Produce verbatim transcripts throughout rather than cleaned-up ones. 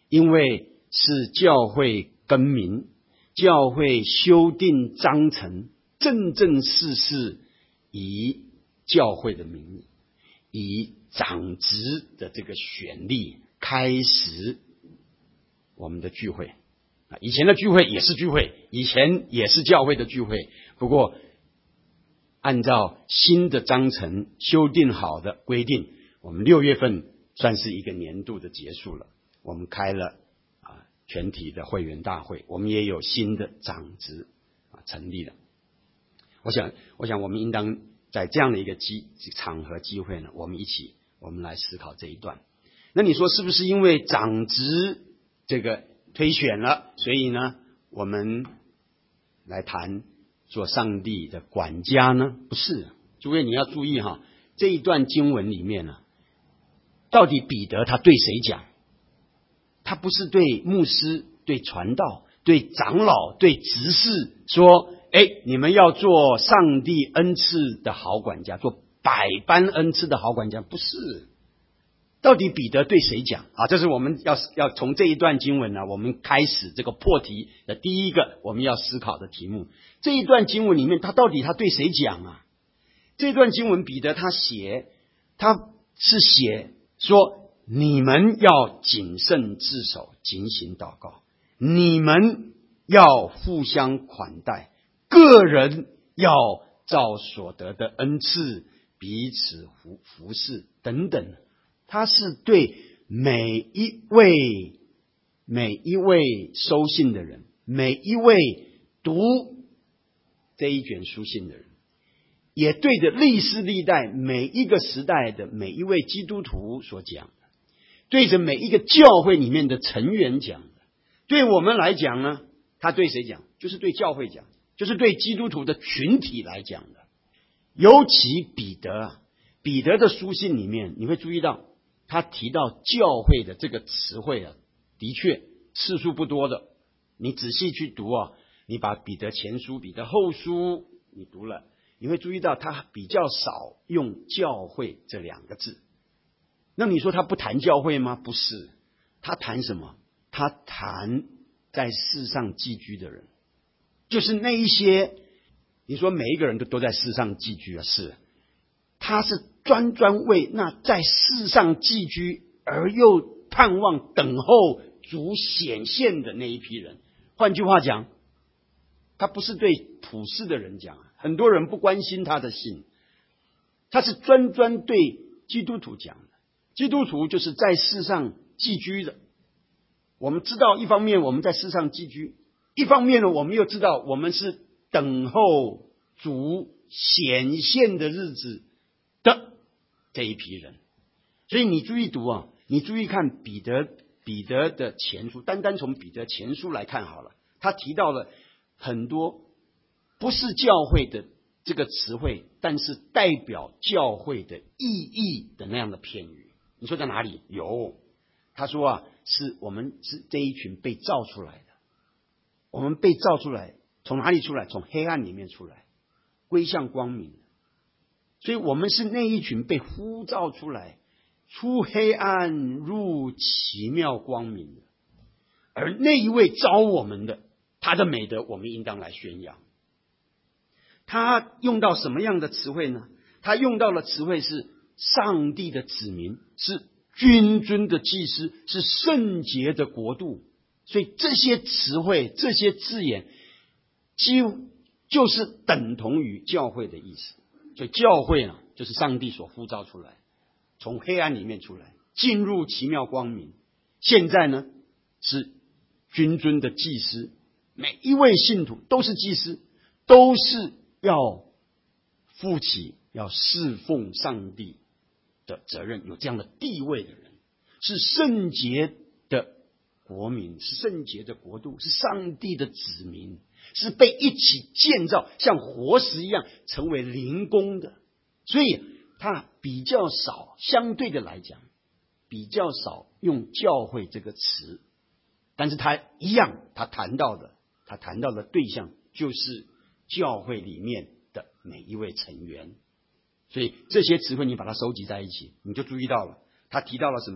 因为是教会更名，教会修订章程，正正式式以教会的名义，以长职的这个选立开始我们的聚会。以前的聚会也是聚会，以前也是教会的聚会，不过按照新的章程修订好的规定，我们六月份算是一个年度的结束了。我们开了啊全体的会员大会，我们也有新的长职啊成立了。我想，我想我们应当在这样的一个机场合机会呢，我们一起我们来思考这一段。那你说是不是因为长职这个推选了，所以呢，我们来谈做上帝的管家呢？不是，诸位你要注意哈，这一段经文里面呢，到底彼得他对谁讲？他不是对牧师、对传道、对长老、对执事说，哎，你们要做上帝恩赐的好管家，做百般恩赐的好管家，不是。到底彼得对谁讲啊？这是我们要要从这一段经文呢，我们开始这个破题的第一个我们要思考的题目。这一段经文里面，他到底他对谁讲啊？这段经文彼得他写，他是写说，你们要谨慎自守，警醒祷告，你们要互相款待，个人要照所得的恩赐彼此服服侍等等。他是对每一位每一位收信的人，每一位读这一卷书信的人，也对着历世历代每一个时代的每一位基督徒所讲的，对着每一个教会里面的成员讲的。对我们来讲呢，他对谁讲？就是对教会讲，就是对基督徒的群体来讲的。尤其彼得啊，彼得的书信里面，你会注意到他提到教会的这个词汇啊，的确次数不多的。你仔细去读啊，你把彼得前书、彼得后书你读了，你会注意到他比较少用教会这两个字。那你说他不谈教会吗？不是，他谈什么？他谈在世上寄居的人，就是那一些，你说每一个人都都在世上寄居啊，是，他是专专为那在世上寄居而又盼望等候主显现的那一批人。换句话讲，他不是对普世的人讲，很多人不关心他的信，他是专专对基督徒讲的。基督徒就是在世上寄居的。我们知道，一方面我们在世上寄居，一方面呢，我们又知道我们是等候主显现的日子的这一批人。所以你注意读啊，你注意看彼得彼得的前书，单单从彼得前书来看好了，他提到了很多不是教会的这个词汇，但是代表教会的意义的那样的片语。你说在哪里？有，他说啊，是我们是这一群被造出来的，我们被造出来，从哪里出来？从黑暗里面出来，归向光明。所以我们是那一群被呼召出来，出黑暗入奇妙光明的。而那一位召我们的，他的美德我们应当来宣扬。他用到什么样的词汇呢？他用到的词汇是上帝的子民，是君尊的祭司，是圣洁的国度。所以这些词汇，这些字眼几乎就是等同于教会的意思。所以教会呢，就是上帝所呼召出来，从黑暗里面出来，进入奇妙光明。现在呢，是君尊的祭司，每一位信徒都是祭司，都是要负起要侍奉上帝的责任，有这样的地位的人，是圣洁的国民，是圣洁的国度，是上帝的子民，是被一起建造，像活石一样成为灵宫的。所以他比较少，相对的来讲比较少用教会这个词，但是他一样，他谈到的他谈到的对象就是教会里面的每一位成员。所以这些词汇你把它收集在一起，你就注意到了，他提到了什么？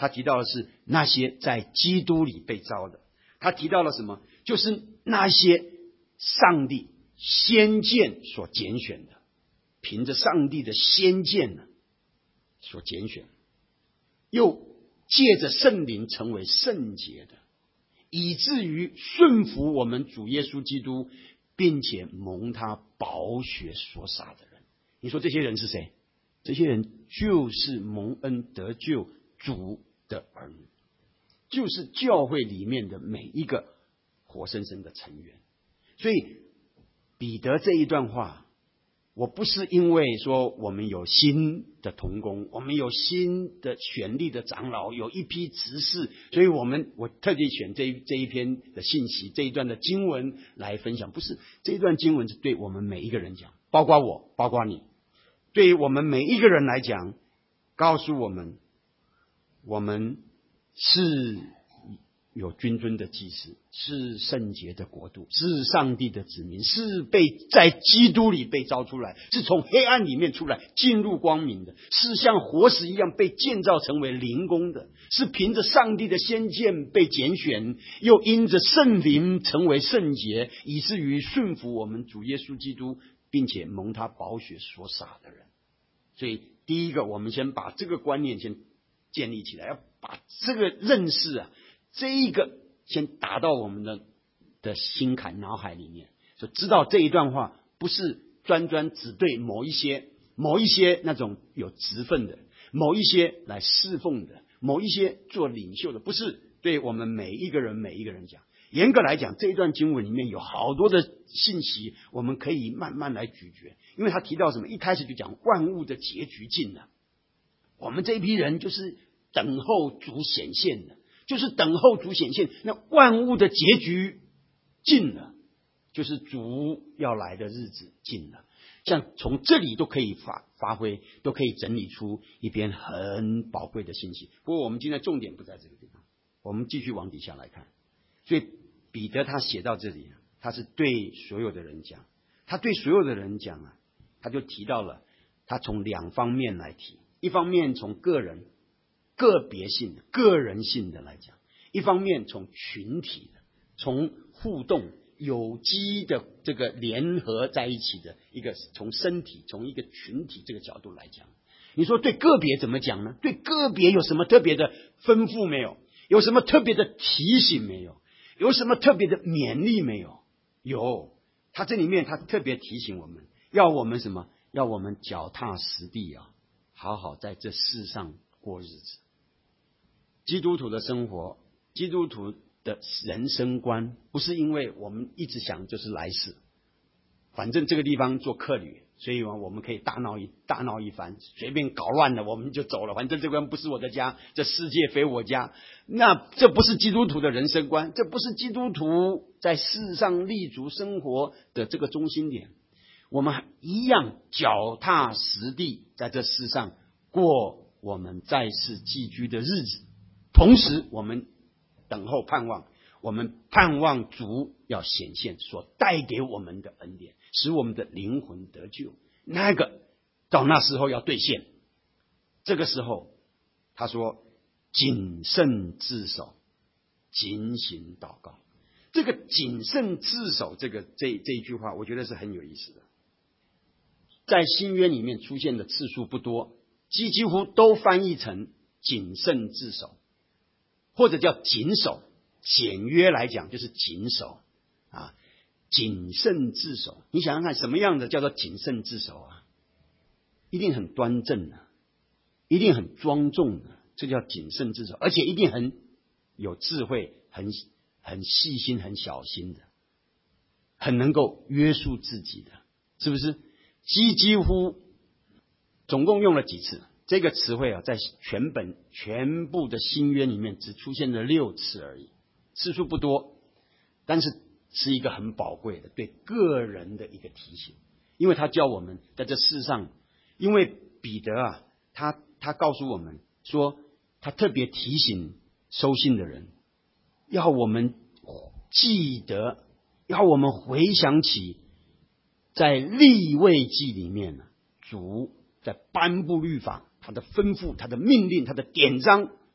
他提到的是那些在基督里被召的。他提到了什么？就是那些上帝先见所拣选的，凭着上帝的先见呢所拣选，又借着圣灵成为圣洁的，以至于顺服我们主耶稣基督，并且蒙他宝血所洒的人。你说这些人是谁？这些人就是蒙恩得救主的儿女，就是教会里面的每一个活生生的成员。所以彼得这一段话，我不是因为说我们有新的同工，我们有新的选立的长老，有一批执事，所以我们我特地选这一这一篇的信息，这一段的经文来分享。不是，这一段经文是对我们每一个人讲，包括我，包括你，对于我们每一个人来讲，告诉我们，我们是有君尊的祭司，是圣洁的国度，是上帝的子民，是被在基督里被召出来，是从黑暗里面出来进入光明的，是像活石一样被建造成为灵宫的，是凭着上帝的先见被拣选，又因着圣灵成为圣洁，以至于顺服我们主耶稣基督，并且蒙他宝血所洒的人。所以第一个，我们先把这个观念先建立起来，要把这个认识啊这一个先打到我们的的心坎脑海里面，就知道这一段话不是专专只对某一些某一些那种有职分的，某一些来侍奉的，某一些做领袖的，不是对我们每一个人每一个人讲。严格来讲，这一段经文里面有好多的信息，我们可以慢慢来咀嚼。因为他提到什么？一开始就讲万物的结局近了，我们这一批人就是等候主显现的，就是等候主显现。那万物的结局近了，就是主要来的日子近了。像从这里都可以发发挥，都可以整理出一篇很宝贵的信息。不过我们今天重点不在这个地方，我们继续往底下来看。所以彼得他写到这里，他是对所有的人讲，他对所有的人讲啊，他就提到了，他从两方面来提，一方面从个人、个别性的、个人性的来讲，一方面从群体的、从互动、有机的这个联合在一起的一个从身体、从一个群体这个角度来讲。你说对个别怎么讲呢？对个别有什么特别的吩咐没有？有什么特别的提醒没有？有什么特别的勉励没有？有，他这里面他特别提醒我们，要我们什么？要我们脚踏实地啊，好好在这世上过日子。基督徒的生活，基督徒的人生观，不是因为我们一直想就是来世，反正这个地方做客旅，所以我们可以大闹一大闹一番，随便搞乱了我们就走了，反正这边不是我的家，这世界非我家。那这不是基督徒的人生观，这不是基督徒在世上立足生活的这个中心点。我们一样脚踏实地在这世上过我们在世寄居的日子，同时我们等候盼望，我们盼望主要显现所带给我们的恩典，使我们的灵魂得救。那个到那时候要兑现，这个时候他说谨慎自守，警醒祷告。这个谨慎自守，这个这这一句话我觉得是很有意思的，在新约里面出现的次数不多，几几乎都翻译成谨慎自守，或者叫谨守，简约来讲就是谨守啊，谨慎自守。你想想看，什么样的叫做谨慎自守啊？一定很端正的，一定很庄重的，这叫谨慎自守，而且一定很有智慧，很很细心，很小心的，很能够约束自己的，是不是？几几乎总共用了几次这个词汇啊？在全本全部的新约里面只出现了六次而已，次数不多，但是是一个很宝贵的对个人的一个提醒。因为他教我们在这世上，因为彼得啊，他他告诉我们说，他特别提醒收信的人，要我们记得，要我们回想起在利未记里面呢，主在颁布律法，他的吩咐，他的命令，他的典章，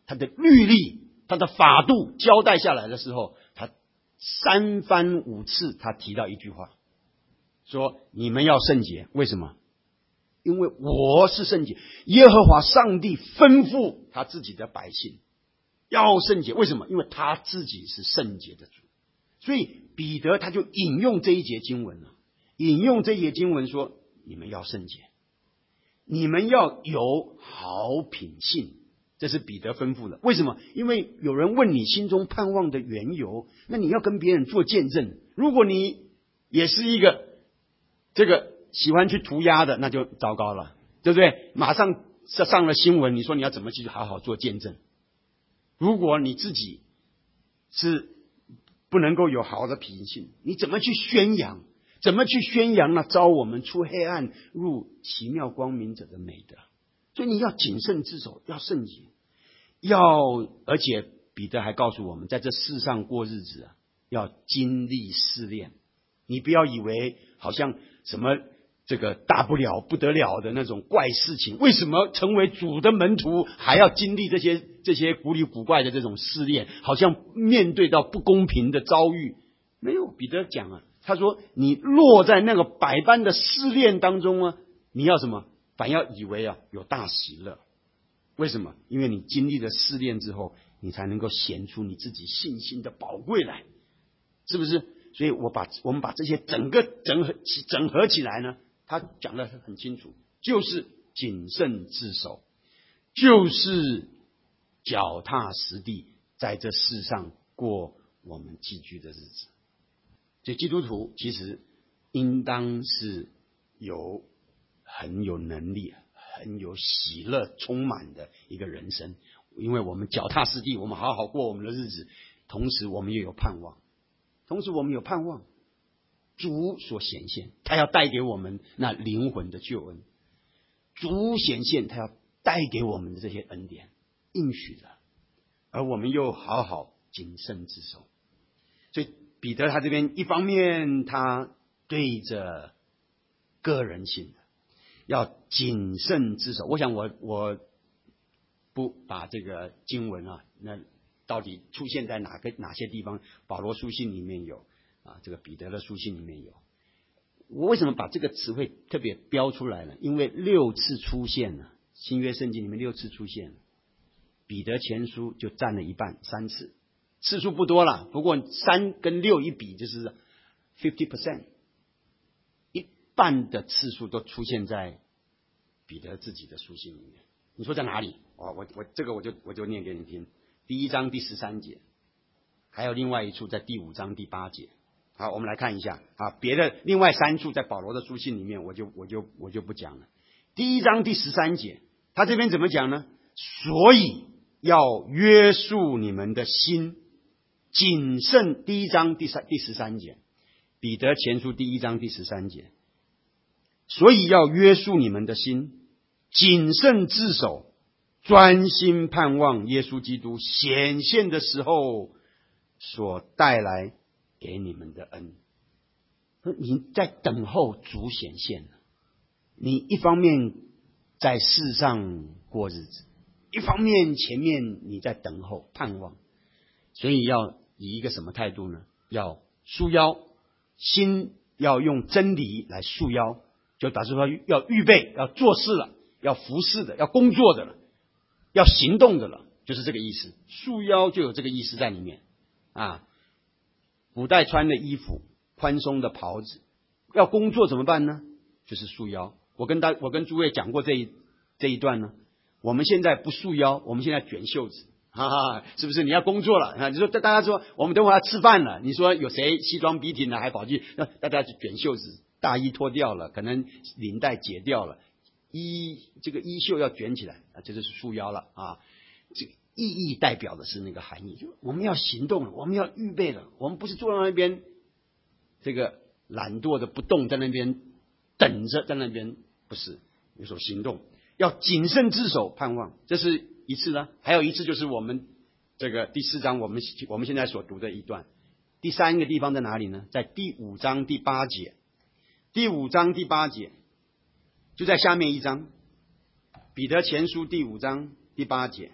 他的律例、他的法度交代下来的时候，他三番五次他提到一句话，说你们要圣洁。为什么？因为我是圣洁，耶和华上帝吩咐他自己的百姓要圣洁。为什么？因为他自己是圣洁的主。所以彼得他就引用这一节经文了，引用这一节经文说，你们要圣洁，你们要有好品性，这是彼得吩咐的。为什么？因为有人问你心中盼望的缘由，那你要跟别人做见证。如果你也是一个这个喜欢去涂鸦的，那就糟糕了，对不对？马上上了新闻，你说你要怎么去好好做见证？如果你自己是不能够有好的品性，你怎么去宣扬？怎么去宣扬那招我们出黑暗入奇妙光明者的美德？所以你要谨慎自守，要圣洁，要而且彼得还告诉我们，在这世上过日子啊，要经历试炼。你不要以为好像什么这个大不了不得了的那种怪事情，为什么成为主的门徒还要经历这些这些古里古怪的这种试炼，好像面对到不公平的遭遇？没有，彼得讲啊，他说你落在那个百般的试炼当中啊，你要什么？反要以为啊有大喜乐。为什么？因为你经历了试炼之后，你才能够显出你自己信心的宝贵来，是不是？所以我把我们把这些整个整合起整合起来呢，他讲得很清楚，就是谨慎自守，就是脚踏实地在这世上过我们寄居的日子。所以基督徒其实应当是有很有能力、很有喜乐充满的一个人生，因为我们脚踏实地，我们好好过我们的日子，同时我们也有盼望，同时我们有盼望，主所显现，他要带给我们那灵魂的救恩，主显现他要带给我们的这些恩典应许的，而我们又好好谨慎自守。所以彼得他这边一方面他对着个人性的要谨慎自守。我想我我不把这个经文啊，那到底出现在哪个哪些地方？保罗书信里面有啊，这个彼得的书信里面有。我为什么把这个词汇特别标出来呢？因为六次出现了，新约圣经里面六次出现了，彼得前书就占了一半，三次，次数不多了，不过三跟六一比就是 百分之五十， 一半的次数都出现在彼得自己的书信里面。你说在哪里？哦、我我这个我就我就念给你听。第一章第十三节，还有另外一处在第五章第八节。好，我们来看一下啊，别的另外三处在保罗的书信里面，我就我就我就不讲了。第一章第十三节，他这边怎么讲呢？所以要约束你们的心，谨慎。第一章第三第十三节，彼得前书第一章第十三节，所以要约束你们的心，谨慎自守，专心盼望耶稣基督显现的时候所带来给你们的恩。你在等候主显现，你一方面在世上过日子，一方面前面你在等候盼望，所以要以一个什么态度呢？要束腰，心要用真理来束腰，就表示说要预备，要做事了，要服侍的，要工作的了，要行动的了，就是这个意思。束腰就有这个意思在里面啊。古代穿的衣服，宽松的袍子，要工作怎么办呢？就是束腰。我跟大我跟诸位讲过这一这一段呢。我们现在不束腰，我们现在卷袖子，哈哈，是不是？你要工作了啊？你说大家说我们等会要吃饭了，你说有谁西装笔挺的还跑去？那大家就卷袖子，大衣脱掉了，可能领带解掉了，衣这个衣袖要卷起来啊，这就是束腰了啊。这个意义代表的是那个含义，就我们要行动了，我们要预备了，我们不是坐在那边这个懒惰的不动，在那边等着，在那边不是有所行动，要谨慎自守，盼望，这是一次呢。还有一次就是我们这个第四章我们我们现在所读的一段。第三个地方在哪里呢？在第五章第八节。第五章第八节就在下面一章，彼得前书第五章第八节。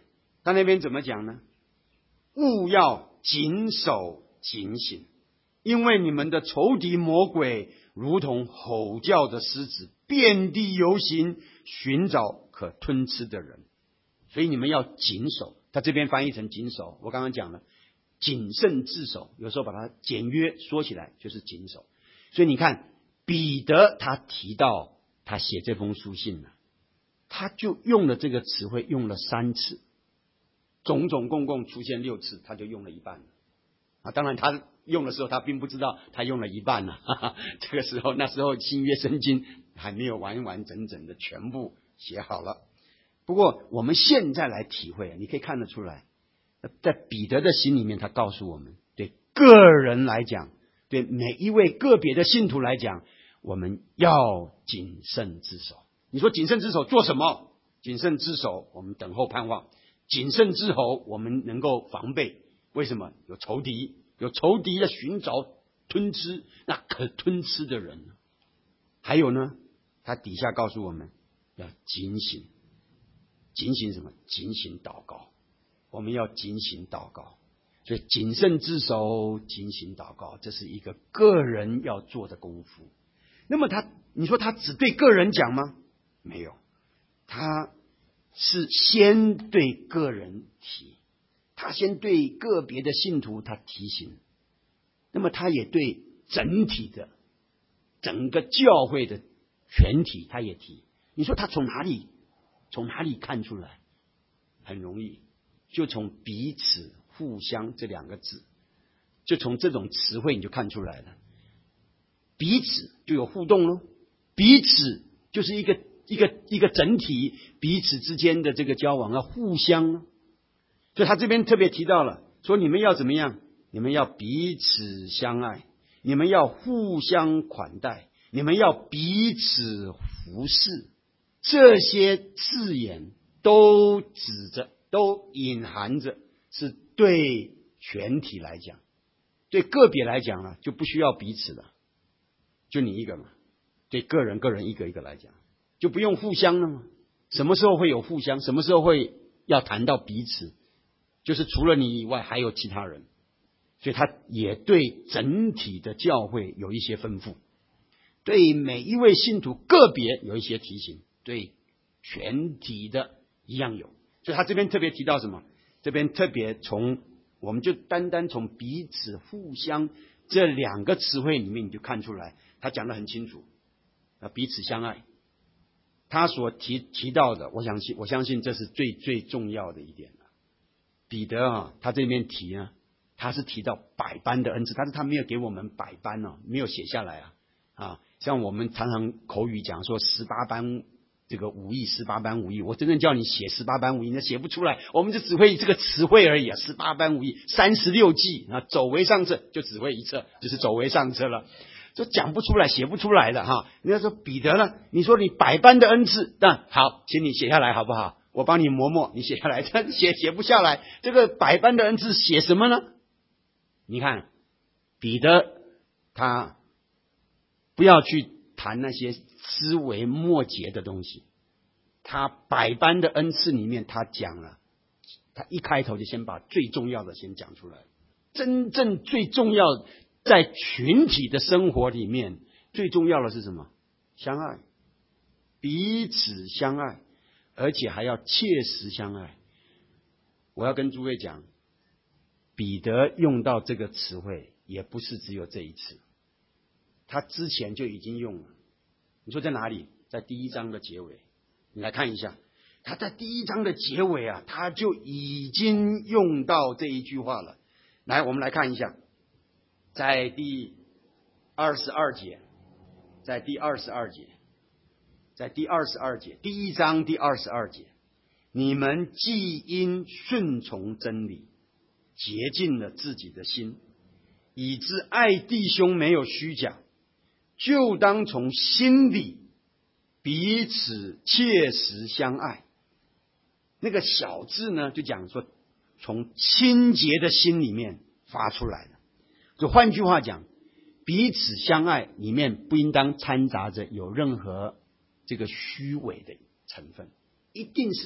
他那边怎么讲呢？务要谨守警醒，因为你们的仇敌魔鬼如同吼叫的狮子，遍地游行，寻找可吞吃的人。所以你们要谨守，他这边翻译成谨守，我刚刚讲了谨慎自守，有时候把它简约说起来就是谨守。所以你看彼得他提到他写这封书信呢，他就用了这个词汇用了三次，总总共共出现六次，他就用了一半了啊！当然他用的时候他并不知道他用了一半了，哈哈，这个时候那时候新约圣经还没有完完整整的全部写好了。不过我们现在来体会，你可以看得出来，在彼得的心里面，他告诉我们，对个人来讲，对每一位个别的信徒来讲，我们要谨慎自守。你说谨慎自守做什么？谨慎自守，我们等候盼望；谨慎自守，我们能够防备。为什么？有仇敌，有仇敌要寻找吞吃那可吞吃的人。还有呢，他底下告诉我们要警醒。警醒什么？警醒祷告。我们要警醒祷告，所以谨慎自守，警醒祷告，这是一个个人要做的功夫。那么他，你说他只对个人讲吗？没有，他是先对个人提，他先对个别的信徒他提醒，那么他也对整体的整个教会的全体他也提。你说他从哪里从哪里看出来？很容易，就从彼此互相这两个字，就从这种词汇你就看出来了。彼此就有互动咯，彼此就是一个一个一个整体，彼此之间的这个交往要互相咯。所以他这边特别提到了，说你们要怎么样？你们要彼此相爱，你们要互相款待，你们要彼此服侍。这些字眼都指着，都隐含着是对全体来讲，对个别来讲呢，就不需要彼此了，就你一个嘛。对个人个人一个一个来讲，就不用互相了嘛。什么时候会有互相？什么时候会要谈到彼此？就是除了你以外还有其他人。所以他也对整体的教会有一些吩咐，对每一位信徒个别有一些提醒，对全体的一样有。所以他这边特别提到什么？这边特别从我们就单单从彼此互相这两个词汇里面你就看出来，他讲得很清楚，彼此相爱。他所提提到的，我相信我相信这是最最重要的一点了。彼得啊，他这边提呢，他是提到百般的恩赐，但是他没有给我们百般哦，没有写下来啊啊，像我们常常口语讲说十八般这个武艺，十八般武艺，我真正叫你写十八般武艺，那写不出来，我们就只会这个词汇而已啊，十八般武艺，三十六计啊，走为上策，就只会一策，就是走为上策了，就讲不出来，写不出来的哈。人家说彼得呢，你说你百般的恩赐，那好，请你写下来好不好？我帮你磨磨，你写下来，但写写不下来，这个百般的恩赐写什么呢？你看彼得他不要去谈那些枝微末节的东西，他百般的恩赐里面他讲了，他一开头就先把最重要的先讲出来。真正最重要在群体的生活里面最重要的是什么？相爱，彼此相爱，而且还要切实相爱。我要跟诸位讲，彼得用到这个词汇也不是只有这一次，他之前就已经用了。你说在哪里？在第一章的结尾，你来看一下，他在第一章的结尾啊，他就已经用到这一句话了。来，我们来看一下，在第二十二节，在第二十二节，在第二十二节，第一章第二十二节，你们既因顺从真理洁净了自己的心，以致爱弟兄没有虚假，就当从心里彼此切实相爱。那个小字呢，就讲说从清洁的心里面发出来的。就换句话讲，彼此相爱里面不应当掺杂着有任何这个虚伪的成分，一定是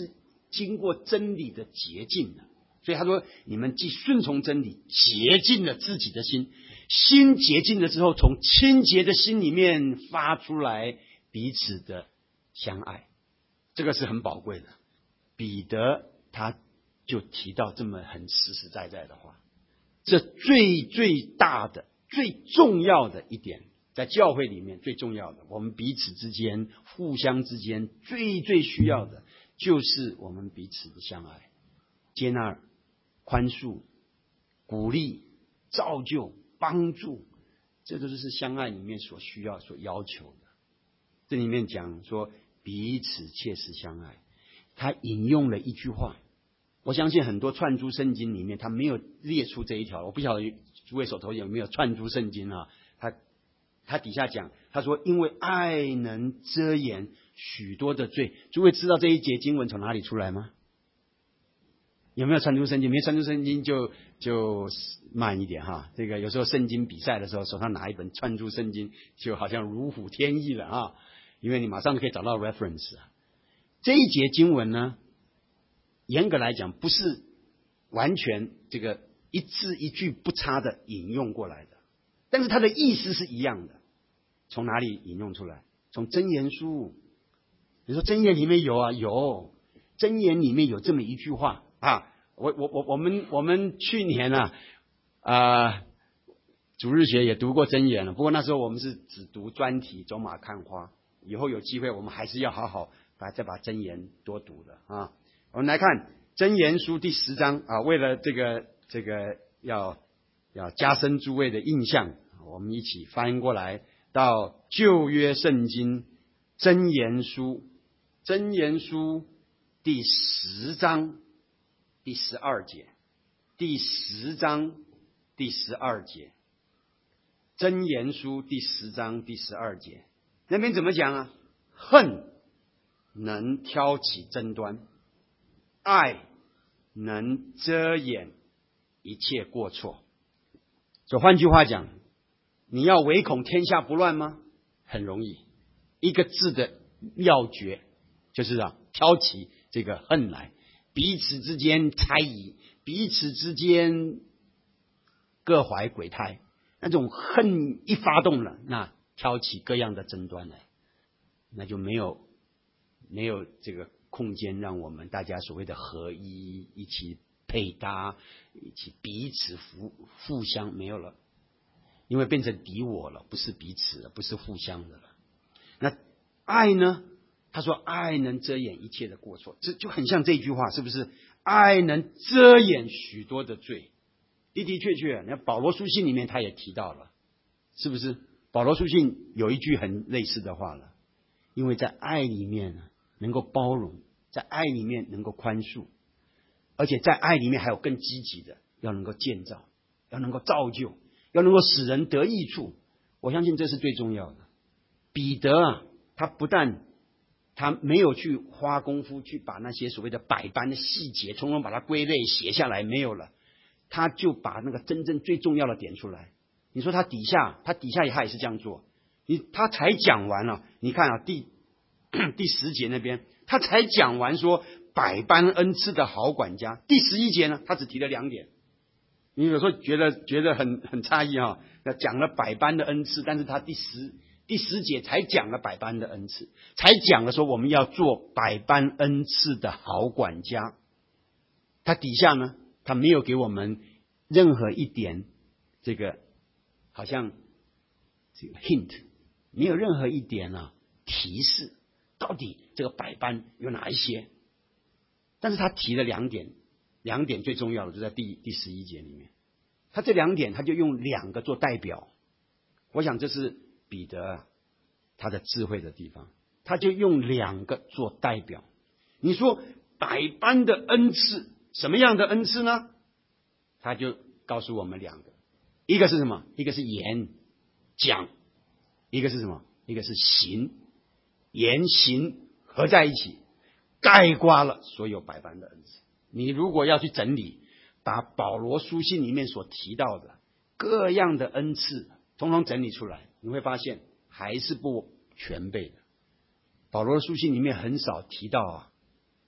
经过真理的洁净了。所以他说，你们既顺从真理，洁净了自己的心，心洁净了之后，从清洁的心里面发出来彼此的相爱，这个是很宝贵的。彼得他就提到这么很实实在在的话，这最最大的最重要的一点，在教会里面最重要的，我们彼此之间互相之间最最需要的，就是我们彼此的相爱，接纳、宽恕、鼓励、造就、帮助，这都是相爱里面所需要所要求的。这里面讲说彼此切实相爱，他引用了一句话，我相信很多串珠圣经里面他没有列出这一条，我不晓得诸位手头有没有串珠圣经啊？他他底下讲，他说因为爱能遮掩许多的罪。诸位知道这一节经文从哪里出来吗？有没有串珠圣经？没有串珠圣经就就慢一点哈。这个有时候圣经比赛的时候，手上拿一本串珠圣经，就好像如虎添翼了啊，因为你马上就可以找到 reference 啊。这一节经文呢，严格来讲不是完全这个一字一句不差的引用过来的，但是它的意思是一样的。从哪里引用出来？从箴言书。你说箴言里面有啊，有箴言里面有这么一句话啊。我我我我们我们去年啊啊、呃、主日学也读过箴言了，不过那时候我们是只读专题走马看花，以后有机会我们还是要好好把再把箴言多读的啊。我们来看箴言书第十章啊，为了这个这个要要加深诸位的印象，我们一起翻过来到旧约圣经箴言书，箴言书第十章第十二节，第十章第十二节，箴言书第十章第十二节，那边怎么讲啊？恨能挑起争端，爱能遮掩一切过错。所以换句话讲，你要唯恐天下不乱吗？很容易，一个字的要诀就是啊，挑起这个恨来，彼此之间猜疑，彼此之间各怀鬼胎，那种恨一发动了，那挑起各样的争端来，那就没有没有这个空间让我们大家所谓的合一，一起配搭，一起彼此互互相没有了，因为变成敌我了，不是彼此了，不是互相的了。那爱呢？他说爱能遮掩一切的过错，这就很像这句话，是不是？爱能遮掩许多的罪。的的确确，那保罗书信里面他也提到了，是不是？保罗书信有一句很类似的话了，因为在爱里面呢，能够包容，在爱里面能够宽恕，而且在爱里面还有更积极的，要能够建造，要能够造就，要能够使人得益处。我相信这是最重要的。彼得啊，他不但他没有去花功夫去把那些所谓的百般的细节统统把它归类写下来，没有了，他就把那个真正最重要的点出来。你说他底下他底下他也是这样做，你他才讲完了，你看啊，第第十节那边他才讲完说百般恩赐的好管家，第十一节呢他只提了两点。你有时候觉得觉得很很诧异哈，那讲了百般的恩赐，但是他第十第十节才讲了百般的恩赐，才讲了说我们要做百般恩赐的好管家。他底下呢，他没有给我们任何一点这个好像这个 hint， 没有任何一点啊提示，到底这个百般有哪一些？但是他提了两点，两点最重要的就在第第十一节里面。他这两点他就用两个做代表，我想这是彼得啊他的智慧的地方，他就用两个做代表。你说百般的恩赐，什么样的恩赐呢？他就告诉我们两个，一个是什么？一个是言讲，一个是什么？一个是行。言行合在一起，概括了所有百般的恩赐。你如果要去整理，把保罗书信里面所提到的各样的恩赐统统整理出来，你会发现还是不全备的。保罗书信里面很少提到啊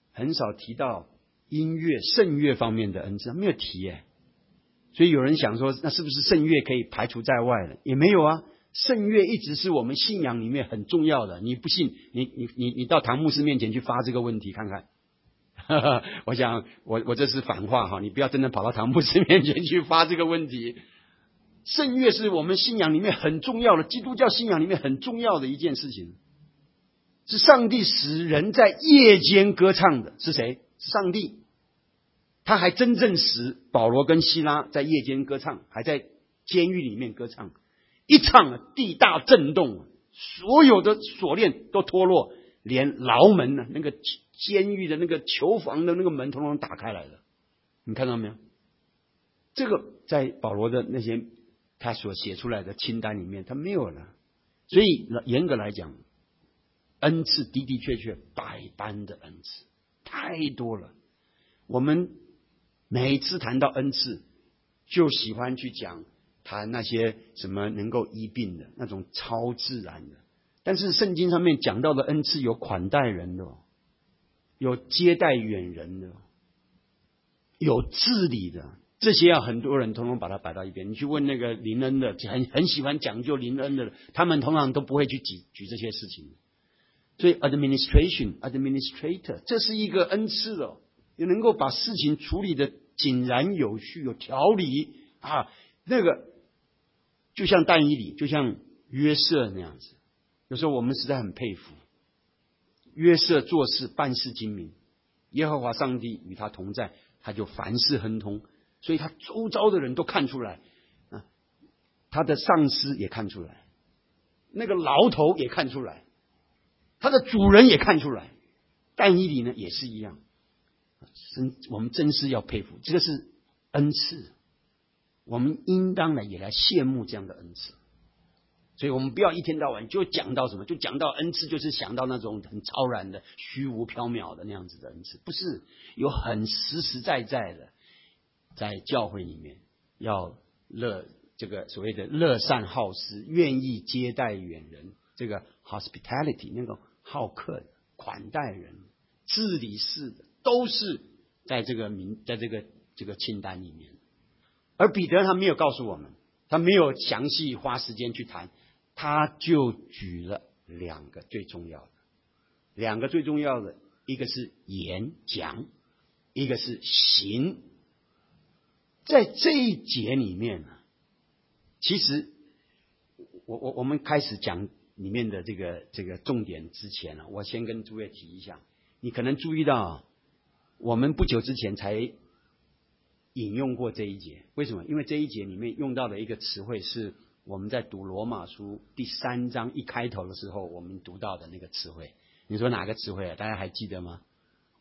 很少提到音乐、圣乐方面的恩赐，没有提耶。所以有人想说，那是不是圣乐可以排除在外了？也没有啊，圣乐一直是我们信仰里面很重要的。你不信，你你你你到唐牧师面前去发这个问题看看。我想我我这是反话哈，你不要真的跑到唐牧师面前去发这个问题。圣乐是我们信仰里面很重要的，基督教信仰里面很重要的一件事情，是上帝使人在夜间歌唱的。是谁？是上帝。他还真正使保罗跟希拉在夜间歌唱，还在监狱里面歌唱，一唱地大震动，所有的锁链都脱落，连牢门呢，那个监狱的那个囚房的那个门统统打开来了。你看到没有？这个在保罗的那些他所写出来的清单里面他没有了。所以严格来讲，恩赐的的确确百般的恩赐太多了。我们每次谈到恩赐，就喜欢去讲谈那些什么能够医病的那种超自然的，但是圣经上面讲到的恩赐有款待人的，有接待远人的，有治理的，这些啊很多人通通把它摆到一边。你去问那个林恩的，很很喜欢讲究林恩的，他们通常都不会去举举这些事情。所以 administration administrator 这是一个恩赐哦，也能够把事情处理的井然有序，有条理啊。那个就像但以理，就像约瑟那样子。有时候我们实在很佩服约瑟，做事办事精明，耶和华上帝与他同在，他就凡事亨通，所以他周遭的人都看出来啊，他的上司也看出来，那个牢头也看出来，他的主人也看出来。但以理呢也是一样，真我们真是要佩服，这个是恩赐，我们应当呢也来羡慕这样的恩赐。所以我们不要一天到晚就讲到什么，就讲到恩赐，就是想到那种很超然的、虚无缥缈的那样子的恩赐，不是，有很实实在在的，在教会里面要乐这个所谓的乐善好施，愿意接待远人，这个 hospitality 那种好客的、款待人、治理事的，都是在这个名在这个这个清单里面。而彼得他没有告诉我们，他没有详细花时间去谈，他就举了两个最重要的，两个最重要的，一个是演讲，一个是行。在这一节里面呢，其实我我我们开始讲里面的这个这个重点之前呢，我先跟诸位提一下，你可能注意到，我们不久之前才引用过这一节。为什么？因为这一节里面用到的一个词汇是我们在读罗马书第三章一开头的时候我们读到的那个词汇。你说哪个词汇啊？大家还记得吗？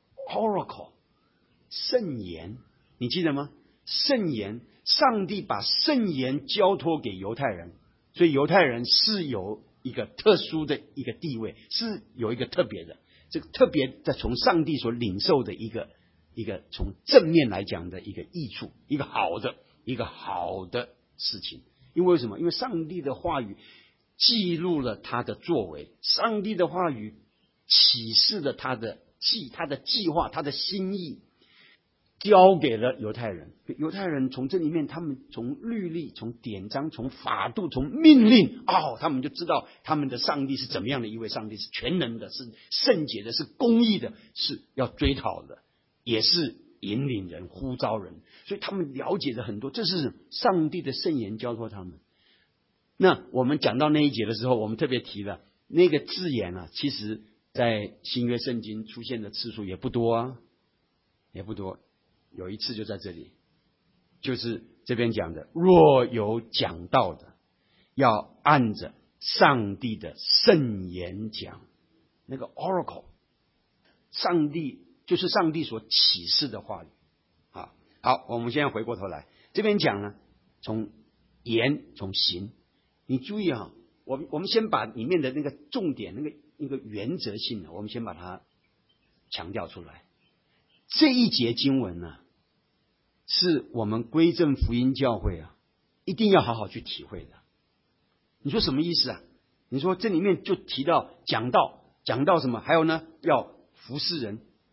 Oracle 圣言，你记得吗？圣言，上帝把圣言交托给犹太人，所以犹太人是有一个特殊的一个地位，是有一个特别的，这个特别的从上帝所领受的一个一个从正面来讲的一个益处，一个好的一个好的事情。因为什么？因为上帝的话语记录了他的作为，上帝的话语启示了他的计他的计划，他的心意交给了犹太人。犹太人从这里面，他们从律例、从典章、从法度、从命令，哦，他们就知道他们的上帝是怎么样的一位上帝，是全能的，是圣洁的，是公义的，是要追讨的，也是引领人、呼召人。所以他们了解的很多，这是上帝的圣言交托他们。那我们讲到那一节的时候，我们特别提了那个字眼啊，其实在新约圣经出现的次数也不多啊，也不多。有一次就在这里，就是这边讲的，若有讲道的，要按着上帝的圣言讲。那个 oracle， 上帝就是上帝所启示的话语。好，好，我们现在回过头来，这边讲呢，从言从行。你注意啊，我们我们先把里面的那个重点，那个那个原则性的，我们先把它强调出来。这一节经文呢，是我们归正福音教会啊，一定要好好去体会的。你说什么意思啊？你说这里面就提到讲道，讲道什么？还有呢，要服侍人。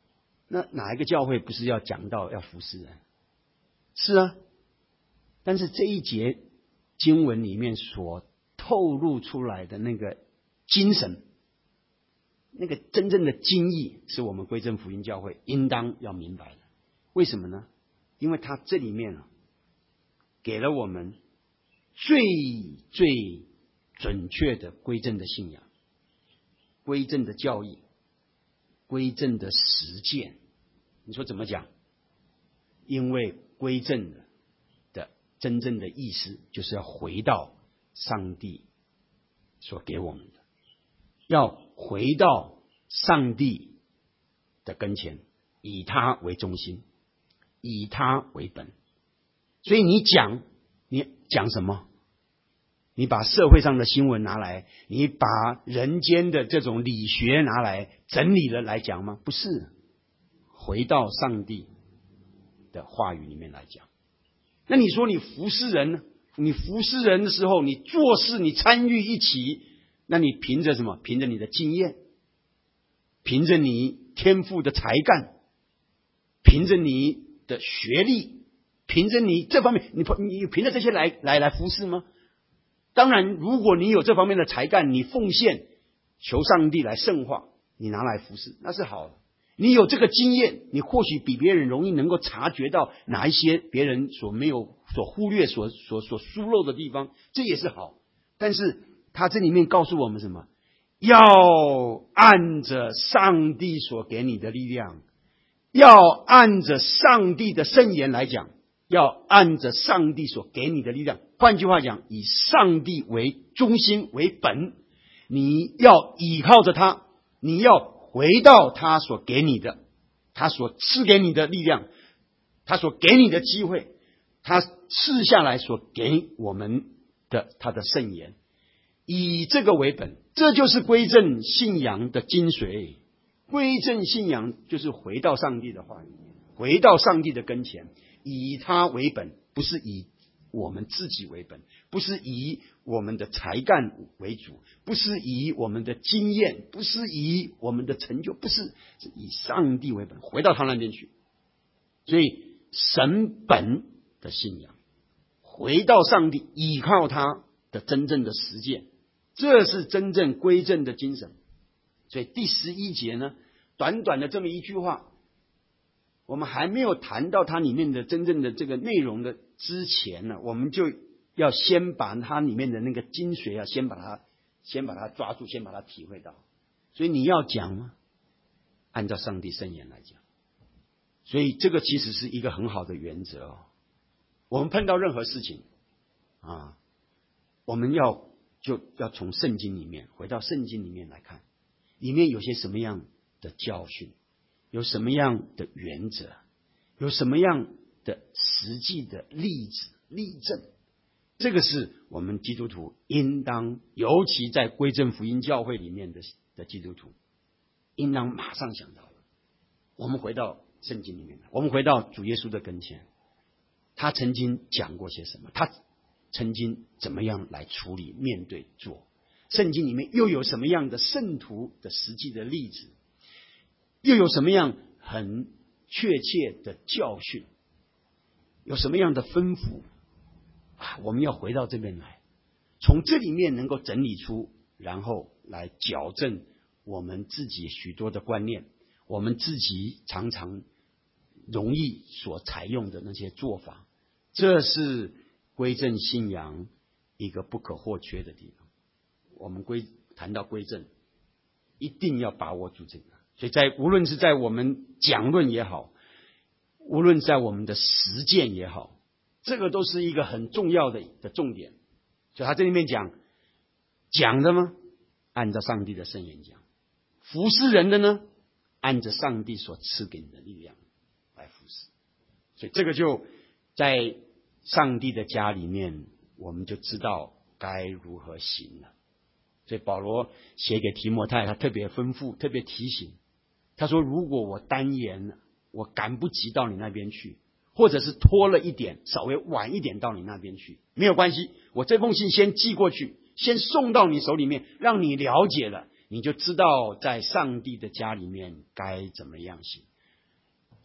那哪一个教会不是要讲到要服侍人？是啊，但是这一节经文里面所透露出来的那个精神，那个真正的精义，是我们归正福音教会应当要明白的。为什么呢？因为它这里面啊，给了我们最最准确的归正的信仰、归正的教义、归正的实践。你说怎么讲？因为归正的的真正的意思，就是要回到上帝所给我们的，要回到上帝的跟前，以他为中心，以他为本。所以你讲，你讲什么？你把社会上的新闻拿来，你把人间的这种理学拿来整理了来讲吗？不是，回到上帝的话语里面来讲。那你说你服侍人呢？你服侍人的时候，你做事，你参与一起，那你凭着什么？凭着你的经验，凭着你天赋的才干，凭着你的学历，凭着你这方面，你你凭着这些来来来服侍吗？当然，如果你有这方面的才干，你奉献求上帝来圣化，你拿来服侍，那是好的。你有这个经验，你或许比别人容易能够察觉到哪一些别人所没有、所忽略、所所所疏漏的地方，这也是好。但是他这里面告诉我们什么？要按着上帝所给你的力量，要按着上帝的圣言来讲，要按着上帝所给你的力量。换句话讲，以上帝为中心为本，你要依靠着他，你要回到他所给你的，他所赐给你的力量，他所给你的机会，他赐下来所给我们的他的圣言，以这个为本。这就是归正信仰的精髓。归正信仰就是回到上帝的话语，回到上帝的跟前，以他为本，不是以我们自己为本，不是以我们的才干为主，不是以我们的经验，不是以我们的成就，不是，是以上帝为本，回到他那边去。所以神本的信仰，回到上帝，依靠他的真正的实践，这是真正归正的精神。所以第十一节呢，短短的这么一句话，我们还没有谈到它里面的真正的这个内容的之前呢，我们就要先把它里面的那个精髓啊，先把它先把它抓住，先把它体会到。所以你要讲吗？按照上帝圣言来讲。所以这个其实是一个很好的原则哦。我们碰到任何事情啊，我们要就要从圣经里面回到圣经里面来看，里面有些什么样的教训，有什么样的原则，有什么样的实际的例子例证，这个是我们基督徒应当，尤其在归正福音教会里面的的基督徒，应当马上想到的。我们回到圣经里面，我们回到主耶稣的跟前，他曾经讲过些什么？他曾经怎么样来处理、面对、做？圣经里面又有什么样的圣徒的实际的例子？又有什么样很确切的教训？有什么样的吩咐？啊，我们要回到这边来，从这里面能够整理出，然后来矫正我们自己许多的观念，我们自己常常容易所采用的那些做法，这是归正信仰一个不可或缺的地方。我们归谈到归正，一定要把握住这个。所以在无论是在我们讲论也好，无论在我们的实践也好，这个都是一个很重要的的重点。所以他这里面讲讲的吗？按照上帝的圣言讲。服侍人的呢？按着上帝所赐给你的力量来服侍。所以这个就在上帝的家里面，我们就知道该如何行了。所以保罗写给提摩太，他特别吩咐，特别提醒，他说：如果我单言了，我赶不及到你那边去，或者是拖了一点，稍微晚一点到你那边去，没有关系，我这封信先寄过去，先送到你手里面，让你了解了，你就知道在上帝的家里面该怎么样行。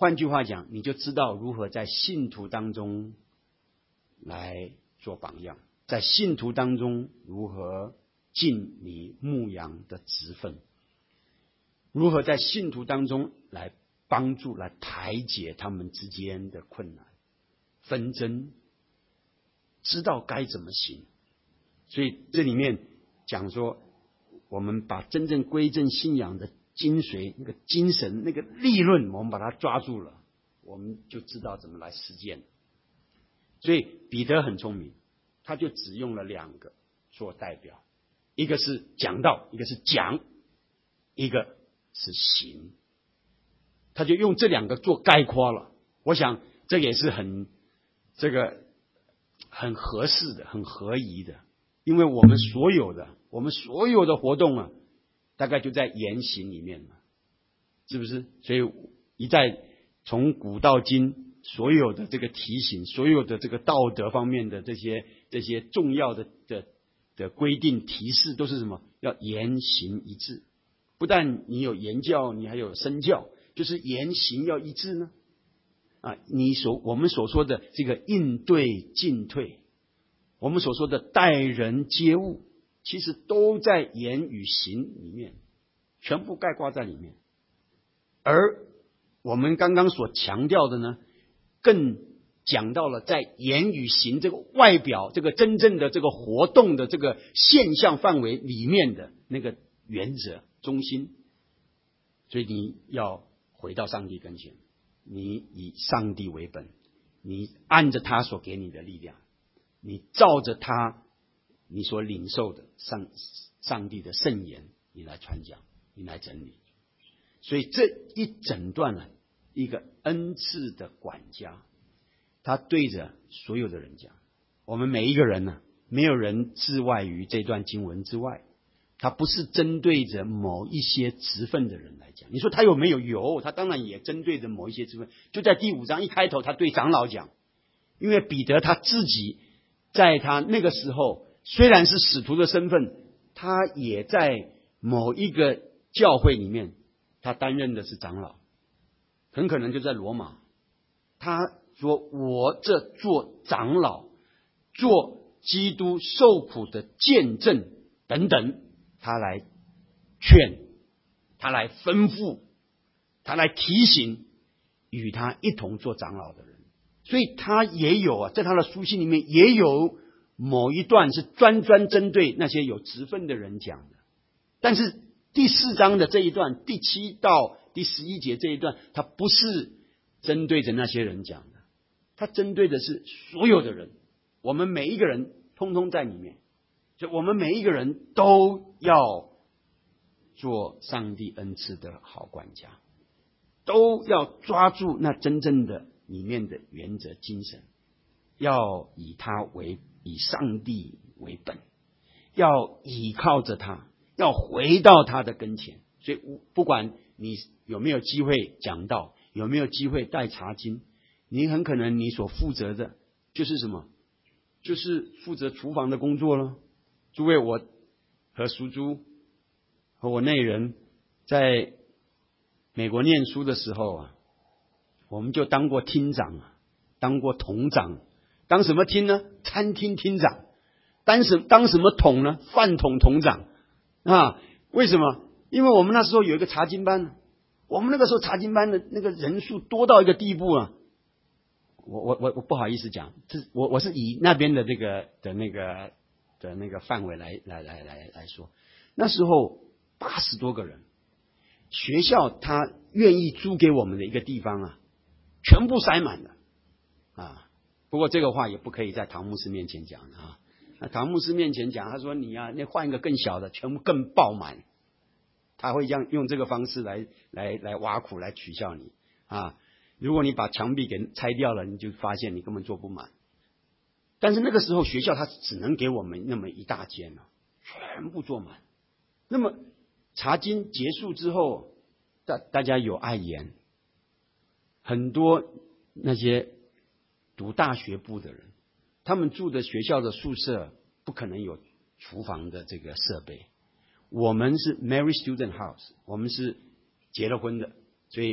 换句话讲，你就知道如何在信徒当中来做榜样，在信徒当中如何尽你牧羊的职分，如何在信徒当中来帮助、来排解他们之间的困难、纷争，知道该怎么行。所以这里面讲说，我们把真正归正信仰的精髓、那个精神、那个理论，我们把它抓住了，我们就知道怎么来实践。所以彼得很聪明，他就只用了两个做代表，一个是讲道，一个是讲，一个是行，他就用这两个做概括了。我想这也是很这个很合适的、很合宜的，因为我们所有的我们所有的活动啊，大概就在言行里面嘛，是不是？所以一再从古到今，所有的这个提醒，所有的这个道德方面的这些这些重要的的的规定提示，都是什么？要言行一致。不但你有言教，你还有身教，就是言行要一致呢。啊，你所我们所说的这个应对进退，我们所说的待人接物，其实都在言与行里面，全部概括在里面。而我们刚刚所强调的呢，更讲到了在言与行这个外表、这个真正的这个活动的这个现象范围里面的那个原则中心。所以你要回到上帝跟前，你以上帝为本，你按着他所给你的力量，你照着他你所领受的上上帝的圣言，你来传讲，你来整理。所以这一整段呢、啊，一个恩赐的管家，他对着所有的人讲，我们每一个人呢、啊，没有人置外于这段经文之外，他不是针对着某一些职分的人来讲。你说他有没有？有，他当然也针对着某一些职分。就在第五章一开头，他对长老讲，因为彼得他自己在他那个时候虽然是使徒的身份，他也在某一个教会里面，他担任的是长老，很可能就在罗马。他说：“我这做长老，做基督受苦的见证等等。”他来劝，他来吩咐，他来提醒与他一同做长老的人。所以他也有啊，在他的书信里面也有某一段是专专针对那些有职分的人讲的。但是第四章的这一段，第七到第十一节这一段，他不是针对着那些人讲的，他针对的是所有的人，我们每一个人通通在里面。所以我们每一个人都要做上帝恩赐的好管家，都要抓住那真正的里面的原则精神，要以他为以上帝为本，要倚靠着他，要回到他的跟前。所以不管你有没有机会讲道，有没有机会带查经，你很可能你所负责的就是什么？就是负责厨房的工作了。诸位，我和淑珠和我内人在美国念书的时候啊，我们就当过厅长啊，当过桶长。当什么厅呢？餐厅厅长。当什当什么桶呢？饭桶桶长啊。为什么？因为我们那时候有一个查经班，我们那个时候查经班的那个人数多到一个地步啊。我我我我不好意思讲，这我我是以那边的这个的那个的那个范围来来来来来说，那时候八十多个人，学校他愿意租给我们的一个地方啊，全部塞满了啊。不过这个话也不可以在唐牧师面前讲啊。那唐牧师面前讲，他说你啊，那换一个更小的，全部更爆满。他会这样用这个方式来来来挖苦，来取笑你啊。如果你把墙壁给拆掉了，你就发现你根本坐不满。但是那个时候学校它只能给我们那么一大间了，全部坐满。那么查经结束之后，大大家有爱言，很多那些读大学部的人，他们住的学校的宿舍不可能有厨房的这个设备。我们是 married student house， 我们是结了婚的，所以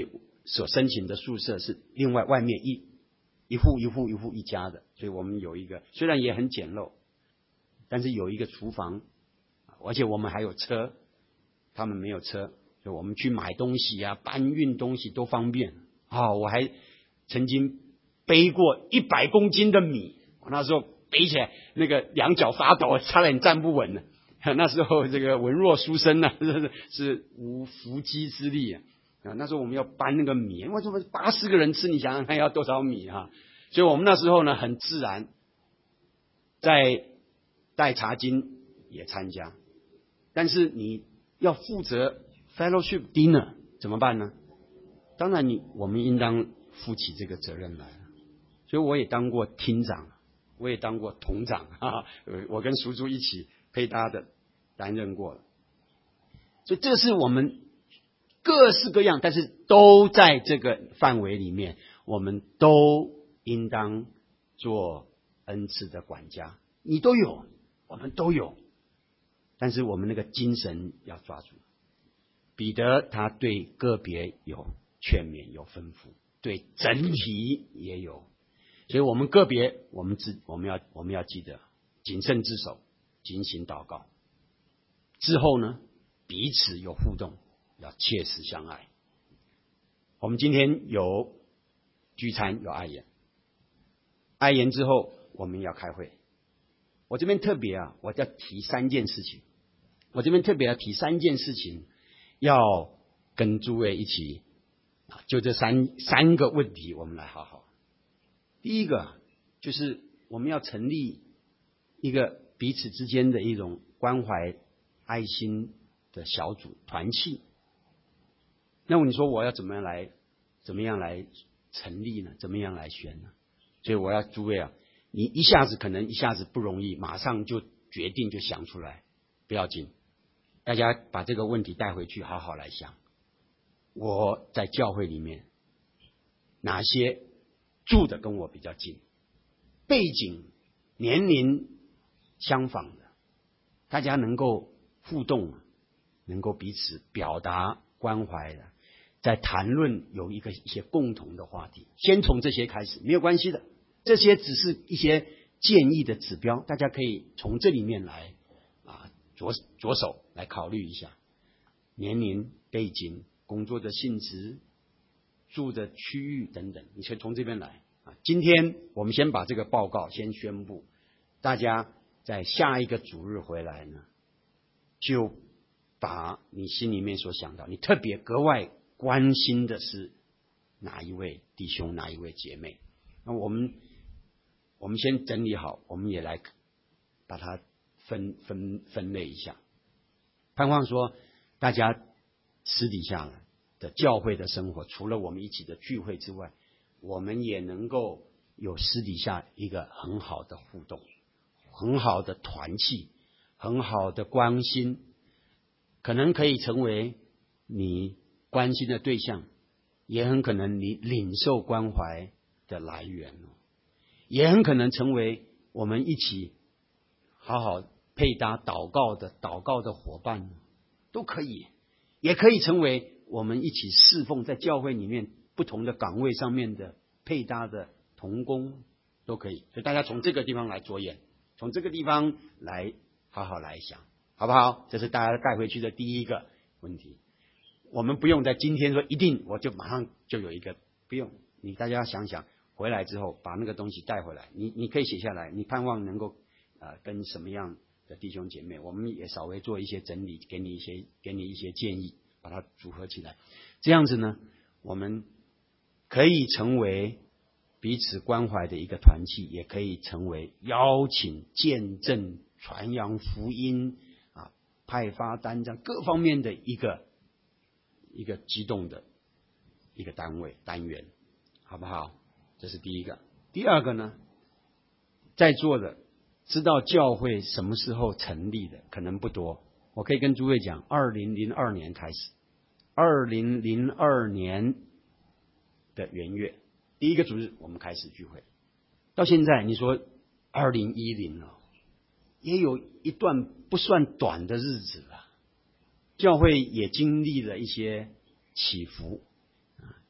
所申请的宿舍是另外外面一一户一户一户一家的，所以我们有一个虽然也很简陋，但是有一个厨房，而且我们还有车，他们没有车，所以我们去买东西啊、搬运东西都方便。啊、哦，我还曾经背过一百公斤的米，我那时候背起来那个两脚发抖，差点站不稳了。那时候这个文弱书生呢、啊，是是无缚鸡之力啊。啊，那时候我们要搬那个米，为什么八十个人吃？你想想看要多少米啊？所以我们那时候呢，很自然，在带茶经也参加，但是你要负责 fellowship dinner 怎么办呢？当然你我们应当负起这个责任来了。所以我也当过厅长，我也当过统长啊，我跟叔叔一起配搭的担任过了。所以这是我们各式各样，但是都在这个范围里面，我们都应当做恩赐的管家。你都有，我们都有，但是我们那个精神要抓住。彼得他对个别有劝勉，有吩咐，对整体也有，所以我们个别，我们知我们要我们要记得谨慎自守，警醒祷告。之后呢，彼此有互动，要切实相爱。我们今天有聚餐，有爱宴，爱宴之后我们要开会。我这边特别啊，我要提三件事情。我这边特别要提三件事情，要跟诸位一起就这三三个问题，我们来好好。第一个就是我们要成立一个彼此之间的一种关怀、爱心的小组团契。那你说我要怎么样来怎么样来成立呢？怎么样来选呢？所以我要诸位啊，你一下子可能一下子不容易，马上就决定就想出来，不要紧。大家把这个问题带回去，好好来想。我在教会里面，哪些住的跟我比较近，背景、年龄相仿的，大家能够互动，能够彼此表达关怀的，在谈论有一个一些共同的话题，先从这些开始，没有关系的。这些只是一些建议的指标，大家可以从这里面来啊着着手来考虑一下年龄、背景、工作的性质、住的区域等等，你可以从这边来啊。今天我们先把这个报告先宣布，大家在下一个主日回来呢，就把你心里面所想到，你特别格外关心的是哪一位弟兄、哪一位姐妹，那我们我们先整理好，我们也来把它分分分类一下。盼望说大家私底下的教会的生活，除了我们一起的聚会之外，我们也能够有私底下一个很好的互动，很好的团契，很好的关心，可能可以成为你关心的对象，也很可能你领受关怀的来源，也很可能成为我们一起好好配搭祷告的祷告的伙伴，都可以，也可以成为我们一起侍奉在教会里面不同的岗位上面的配搭的同工，都可以。所以大家从这个地方来着眼，从这个地方来好好来想，好不好？这是大家带回去的第一个问题。我们不用在今天说一定我就马上就有一个，不用，你大家要想想，回来之后把那个东西带回来，你你可以写下来，你盼望能够呃跟什么样的弟兄姐妹，我们也稍微做一些整理，给你一些给你一些建议，把它组合起来。这样子呢，我们可以成为彼此关怀的一个团契，也可以成为邀请、见证、传扬福音啊、派发单张各方面的一个一个激动的一个单位单元，好不好？这是第一个。第二个呢，在座的知道教会什么时候成立的可能不多，我可以跟诸位讲，二零零二年开始，二零零二年的元月第一个主日我们开始聚会，到现在你说二零一零了，也有一段不算短的日子了。教会也经历了一些起伏，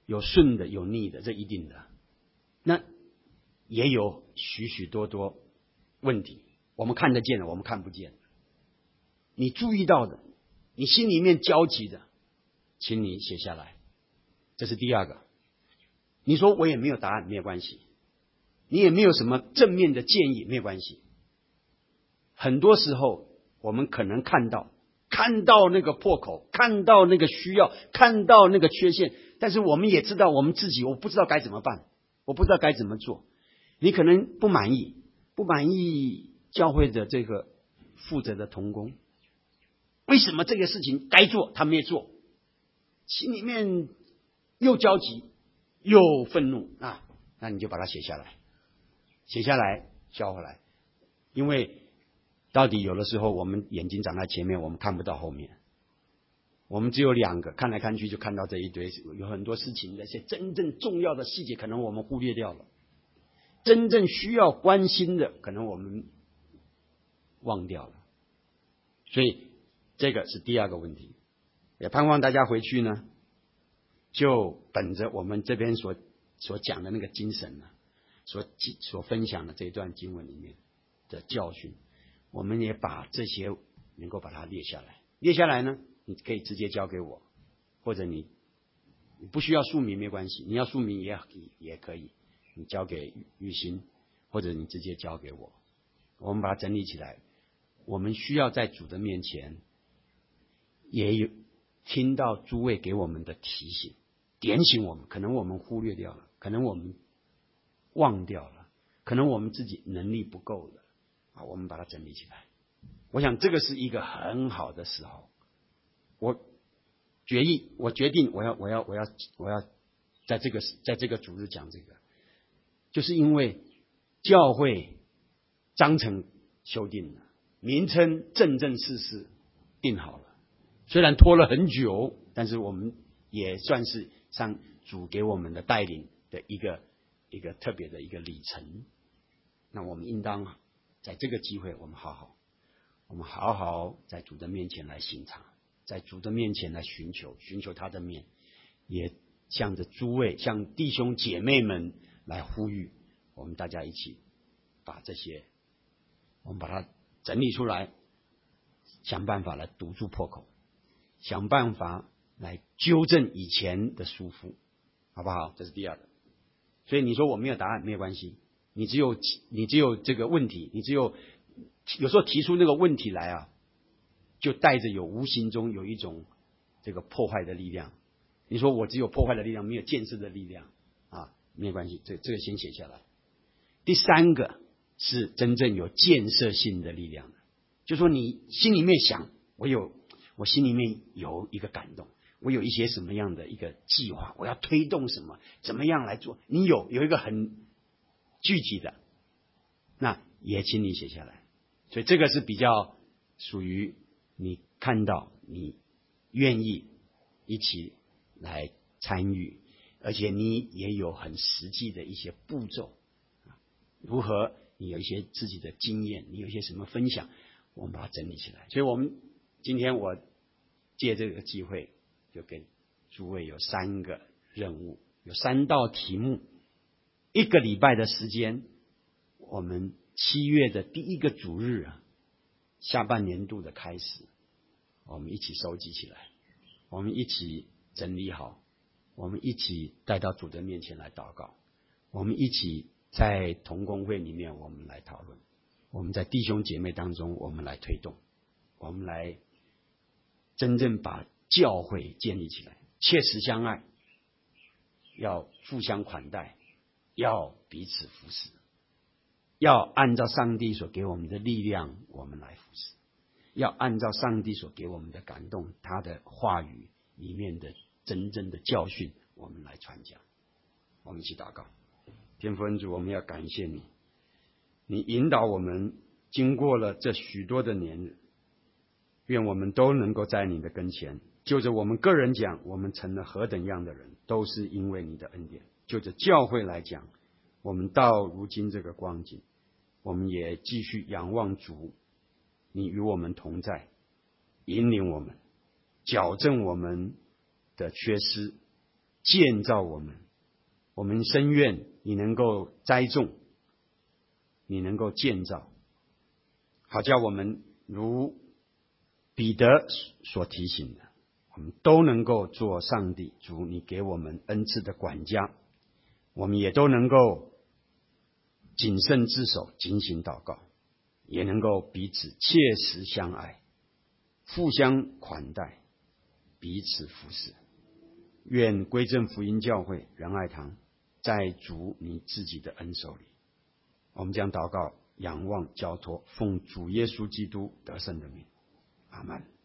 有顺的，有逆的，这一定的。那也有许许多多问题，我们看得见的，我们看不见的。你注意到的，你心里面焦急的，请你写下来。这是第二个。你说我也没有答案，没有关系。你也没有什么正面的建议，没有关系。很多时候我们可能看到看到那个破口，看到那个需要，看到那个缺陷，但是我们也知道我们自己，我不知道该怎么办，我不知道该怎么做。你可能不满意，不满意教会的这个负责的同工，为什么这个事情该做他没做，心里面又焦急又愤怒啊，那你就把它写下来，写下来交回来。因为到底有的时候我们眼睛长在前面，我们看不到后面，我们只有两个，看来看去就看到这一堆，有很多事情那些真正重要的细节可能我们忽略掉了，真正需要关心的可能我们忘掉了。所以这个是第二个问题。也盼望大家回去呢，就本着我们这边所所讲的那个精神呢，所所分享的这一段经文里面的教训，我们也把这些能够把它列下来。列下来呢，你可以直接交给我，或者你你不需要署名没关系，你要署名也也可以，你交给玉心，或者你直接交给我，我们把它整理起来。我们需要在主的面前也有听到诸位给我们的提醒，点醒我们，可能我们忽略掉了，可能我们忘掉了，可能我们自己能力不够了啊，我们把它整理起来。我想这个是一个很好的时候。我决议，我决定，我要，我要，我要，我要在这个在这个主日讲这个，就是因为教会章程修订了，名称正正式式定好了。虽然拖了很久，但是我们也算是上主给我们的带领的一个一个特别的一个里程。那我们应当在这个机会，我们好好，我们好好在主的面前来省察，在主的面前来寻求，寻求他的面，也向着诸位，向弟兄姐妹们来呼吁，我们大家一起把这些，我们把它整理出来，想办法来堵住破口，想办法来纠正以前的疏忽，好不好？这是第二个。所以你说我没有答案没有关系，你只有你只有这个问题，你只有有时候提出那个问题来啊，就带着有无形中有一种这个破坏的力量。你说我只有破坏的力量，没有建设的力量啊，没有关系，这这个先写下来。第三个是真正有建设性的力量，就说你心里面想，我有我心里面有一个感动，我有一些什么样的一个计划，我要推动什么，怎么样来做，你有有一个很具体的，那也请你写下来。所以这个是比较属于你看到你愿意一起来参与，而且你也有很实际的一些步骤，如何你有一些自己的经验，你有一些什么分享，我们把它整理起来。所以我们今天我借这个机会，就给诸位有三个任务，有三道题目，一个礼拜的时间，我们七月的第一个主日啊，下半年度的开始，我们一起收集起来，我们一起整理好，我们一起带到主的面前来祷告，我们一起在同工会里面我们来讨论，我们在弟兄姐妹当中我们来推动，我们来真正把教会建立起来，切实相爱，要互相款待，要彼此服侍，要按照上帝所给我们的力量我们来服侍，要按照上帝所给我们的感动，他的话语里面的真正的教训我们来传讲。我们一起祷告。天父恩主，我们要感谢你，你引导我们经过了这许多的年日，愿我们都能够在你的跟前，就着我们个人讲，我们成了何等样的人，都是因为你的恩典。就着教会来讲，我们到如今这个光景，我们也继续仰望主，你与我们同在，引领我们，矫正我们的缺失， 建造我们。我们深愿你能够栽种，你能够建造，好叫我们如彼得所提醒的，我们都能够做上帝主你给我们恩赐的管家，我们也都能够谨慎自守，警醒祷告，也能够彼此切实相爱，互相款待，彼此服侍。愿归正福音教会仁爱堂在主你自己的恩手里。我们将祷告仰望交托，奉主耶稣基督得胜的名，阿们。